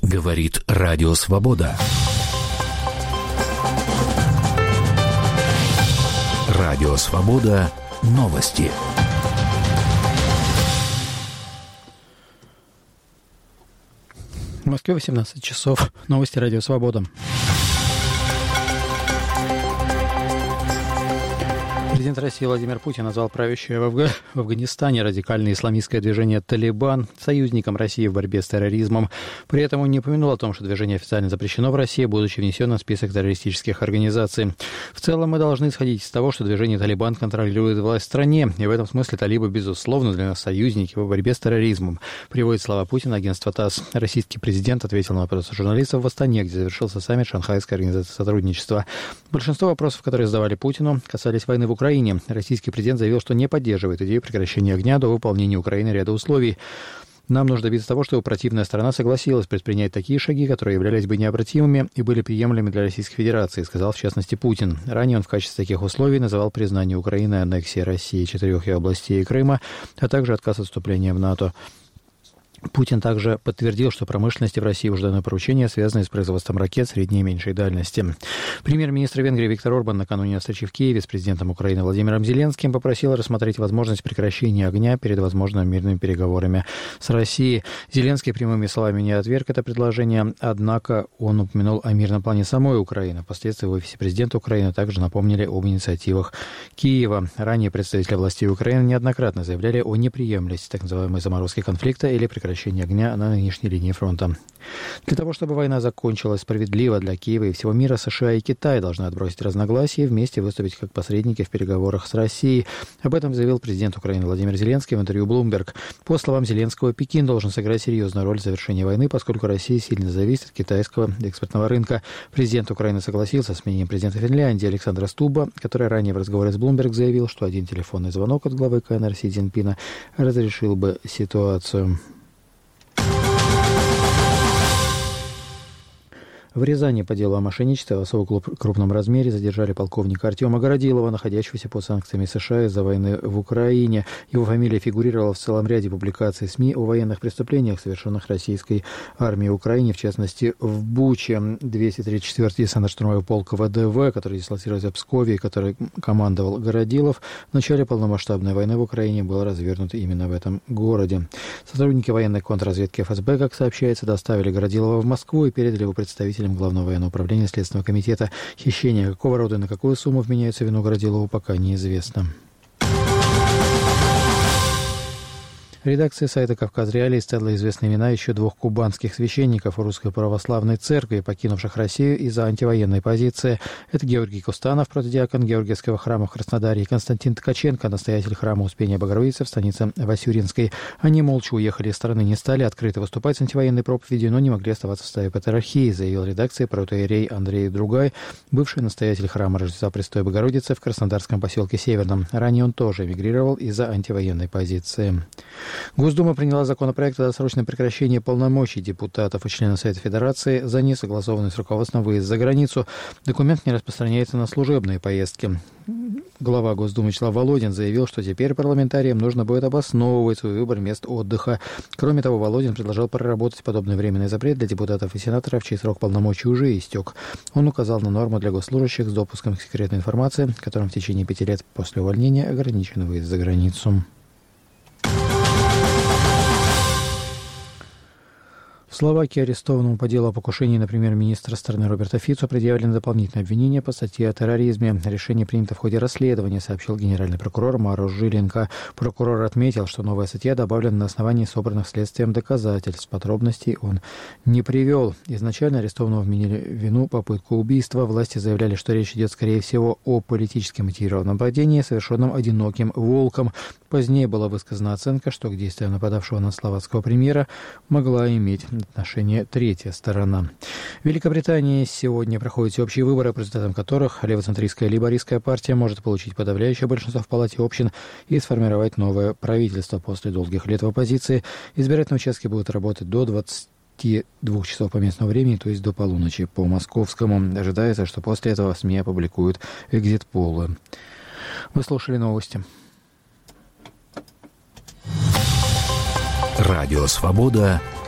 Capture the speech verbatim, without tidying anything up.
Говорит Радио Свобода. Радио Свобода. Новости. В Москве восемнадцать часов. Новости Радио Свобода. Президент России Владимир Путин назвал правящее в, Афга... в Афганистане радикальное исламистское движение «Талибан» союзником России в борьбе с терроризмом. При этом он не упомянул о том, что движение официально запрещено в России, будучи внесено в список террористических организаций. В целом мы должны исходить из того, что движение «Талибан» контролирует власть в стране, и в этом смысле талибы, безусловно, для нас союзники в борьбе с терроризмом. Приводит слова Путина агентство ТАСС. Российский президент ответил на вопросы журналистов в Астане, где завершился саммит Шанхайской организации сотрудничества. Большинство вопросов, которые задавали Путину, касались войны в Украине. Российский президент заявил, что не поддерживает идею прекращения огня до выполнения Украины ряда условий. Нам нужно добиться того, чтобы противная сторона согласилась предпринять такие шаги, которые являлись бы необратимыми и были приемлемыми для Российской Федерации, сказал в частности Путин. Ранее он в качестве таких условий называл признание Украины аннексии России четырех ее областей и Крыма, а также отказ от вступления в НАТО. Путин также подтвердил, что промышленности в России уже дано поручение, связанное с производством ракет средней и меньшей дальности. Премьер-министр Венгрии Виктор Орбан накануне встречи в Киеве с президентом Украины Владимиром Зеленским попросил рассмотреть возможность прекращения огня перед возможными мирными переговорами с Россией. Зеленский прямыми словами не отверг это предложение, однако он упомянул о мирном плане самой Украины. Впоследствии в офисе президента Украины также напомнили об инициативах Киева. Ранее представители властей Украины неоднократно заявляли о неприемлемости так называемой заморозки конфликта или прекращения прекращения огня на нынешней линии фронта. Для того, чтобы война закончилась справедливо для Киева и всего мира, США и Китай должны отбросить разногласия и вместе выступить как посредники в переговорах с Россией. Об этом заявил президент Украины Владимир Зеленский в интервью Bloomberg. По словам Зеленского, Пекин должен сыграть серьезную роль в завершении войны, поскольку Россия сильно зависит от китайского экспортного рынка. Президент Украины согласился с мнением президента Финляндии Александра Стуба, который ранее в разговоре с Bloomberg заявил, что один телефонный звонок от главы КНР Си Цзиньпина разрешил бы ситуацию. В Рязани по делу о мошенничестве в особо крупном размере задержали полковника Артема Городилова, находящегося под санкциями США из-за войны в Украине. Его фамилия фигурировала в целом ряде публикаций СМИ о военных преступлениях, совершенных российской армией в Украине, в частности, в Буче. двести тридцать четвёртый десантно-штурмовой полк ВДВ, который дислоцировался в Пскове и который командовал Городилов, в начале полномасштабной войны в Украине был развернут именно в этом городе. Сотрудники военной контрразведки ФСБ, как сообщается, доставили Городилова в Москву и передали его представителям Главного военного управления Следственного комитета. Хищения какого рода и на какую сумму вменяются вину Городилову, пока неизвестно. Редакция сайта «Кавказ Реалии» стала известны имена еще двух кубанских священников Русской Православной Церкви, покинувших Россию из-за антивоенной позиции. Это Георгий Кустанов, протодиакон Георгиевского храма в Краснодаре, и Константин Ткаченко, настоятель храма Успения Богородицы в станице Васюринской. Они молча уехали из страны, не стали открыто выступать с антивоенной проповедью, но не могли оставаться в стае патриархии, заявил редакция протоиерей Андрей Другай, бывший настоятель храма Рождества Пресвятой Богородицы в краснодарском поселке Северном. Ранее он тоже эмигрировал из-за антивоенной позиции. Госдума приняла законопроект о досрочном прекращении полномочий депутатов и членов Совета Федерации за несогласованный с руководством выезд за границу. Документ не распространяется на служебные поездки. Глава Госдумы Вячеслав Володин заявил, что теперь парламентариям нужно будет обосновывать свой выбор мест отдыха. Кроме того, Володин предложил проработать подобный временный запрет для депутатов и сенаторов, чей срок полномочий уже истек. Он указал на норму для госслужащих с допуском к секретной информации, которым в течение пяти лет после увольнения ограничен выезд за границу. В Словакии арестованному по делу о покушении на премьер-министра страны Роберта Фицо предъявлены дополнительные обвинения по статье о терроризме. Решение принято в ходе расследования, сообщил генеральный прокурор Марош Жиленко. Прокурор отметил, что новая статья добавлена на основании собранных следствием доказательств. Подробностей он не привел. Изначально арестованному вменили вину попытку убийства. Власти заявляли, что речь идет, скорее всего, о политически мотивированном нападении, совершенном одиноким волком. Позднее была высказана оценка, что к действиям нападавшего на словацкого премьера могла иметь отношение третья сторона. В Великобритании сегодня проходят всеобщие выборы, по результатам которых левоцентристская лейбористская партия может получить подавляющее большинство в Палате общин и сформировать новое правительство. После долгих лет в оппозиции избирательные участки будут работать до двадцати двух часов по местному времени, то есть до полуночи по московскому. Ожидается, что после этого СМИ опубликуют экзит-полы. Вы слушали новости. Радио «Свобода».